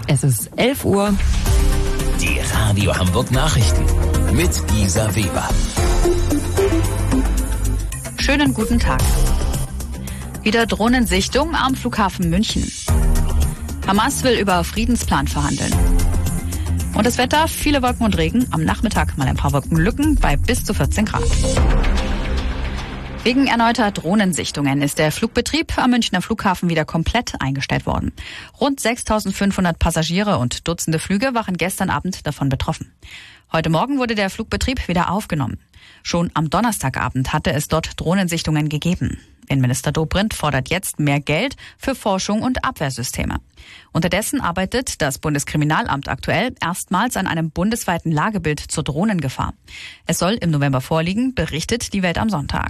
Es ist 11 Uhr. Die Radio Hamburg Nachrichten mit Isa Weber. Schönen guten Tag. Wieder Drohnensichtung am Flughafen München. Hamas will über Friedensplan verhandeln. Und das Wetter, viele Wolken und Regen, am Nachmittag mal ein paar Wolkenlücken bei bis zu 14 Grad. Wegen erneuter Drohnensichtungen ist der Flugbetrieb am Münchner Flughafen wieder komplett eingestellt worden. Rund 6.500 Passagiere und Dutzende Flüge waren gestern Abend davon betroffen. Heute Morgen wurde der Flugbetrieb wieder aufgenommen. Schon am Donnerstagabend hatte es dort Drohnensichtungen gegeben. Innenminister Dobrindt fordert jetzt mehr Geld für Forschung und Abwehrsysteme. Unterdessen arbeitet das Bundeskriminalamt aktuell erstmals an einem bundesweiten Lagebild zur Drohnengefahr. Es soll im November vorliegen, berichtet die Welt am Sonntag.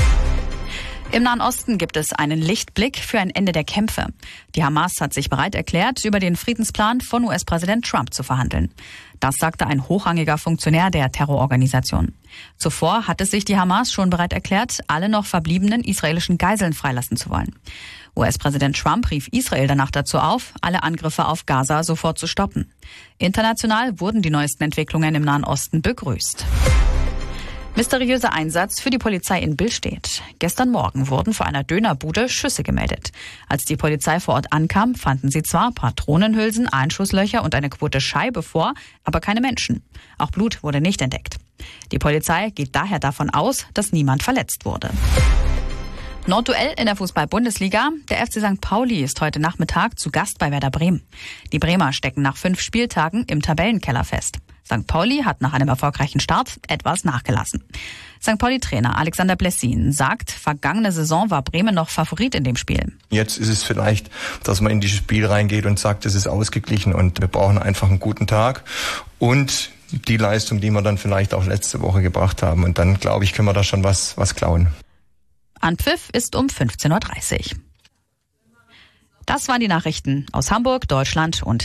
Im Nahen Osten gibt es einen Lichtblick für ein Ende der Kämpfe. Die Hamas hat sich bereit erklärt, über den Friedensplan von US-Präsident Trump zu verhandeln. Das sagte ein hochrangiger Funktionär der Terrororganisation. Zuvor hatte sich die Hamas schon bereit erklärt, alle noch verbliebenen israelischen Geiseln freilassen zu wollen. US-Präsident Trump rief Israel danach dazu auf, alle Angriffe auf Gaza sofort zu stoppen. International wurden die neuesten Entwicklungen im Nahen Osten begrüßt. Mysteriöser Einsatz für die Polizei in Billstedt. Gestern Morgen wurden vor einer Dönerbude Schüsse gemeldet. Als die Polizei vor Ort ankam, fanden sie zwar Patronenhülsen, Einschusslöcher und eine kaputte Scheibe vor, aber keine Menschen. Auch Blut wurde nicht entdeckt. Die Polizei geht daher davon aus, dass niemand verletzt wurde. Nordduell in der Fußball-Bundesliga. Der FC St. Pauli ist heute Nachmittag zu Gast bei Werder Bremen. Die Bremer stecken nach 5 Spieltagen im Tabellenkeller fest. St. Pauli hat nach einem erfolgreichen Start etwas nachgelassen. St. Pauli-Trainer Alexander Blessin sagt, vergangene Saison war Bremen noch Favorit in dem Spiel. Jetzt ist es vielleicht, dass man in dieses Spiel reingeht und sagt, es ist ausgeglichen und wir brauchen einfach einen guten Tag und die Leistung, die wir dann vielleicht auch letzte Woche gebracht haben. Und dann, glaube ich, können wir da schon was klauen. Anpfiff ist um 15.30 Uhr. Das waren die Nachrichten aus Hamburg, Deutschland und